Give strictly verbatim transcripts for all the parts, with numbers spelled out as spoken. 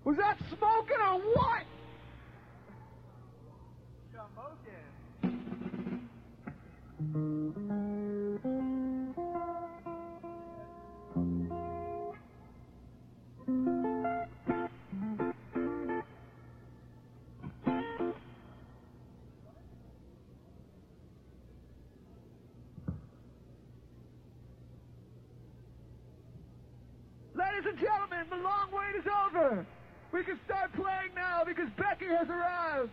Was that smoking or what? Ladies and gentlemen, the long wait is over. We can start playing now because Becky has arrived.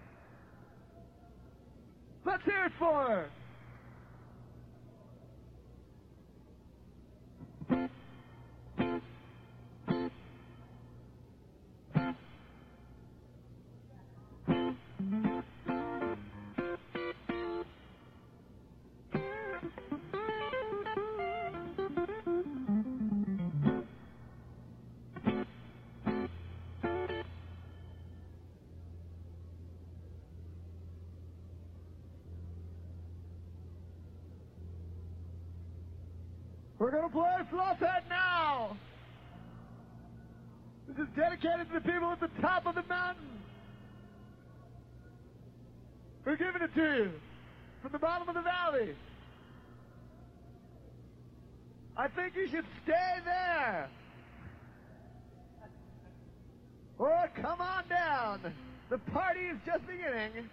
Let's hear it for her. We're gonna play Fluffhead now! This is dedicated to the people at the top of the mountain. We're giving it to you from the bottom of the valley. I think you should stay there. Or come on down. The party is just beginning.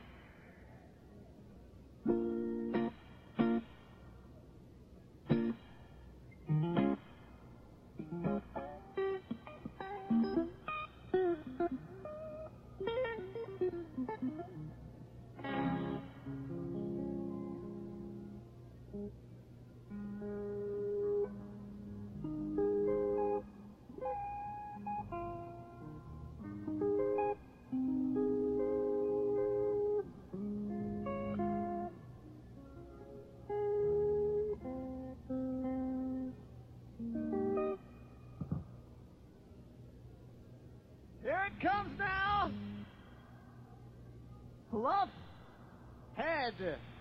Here it comes now. Fluff Head.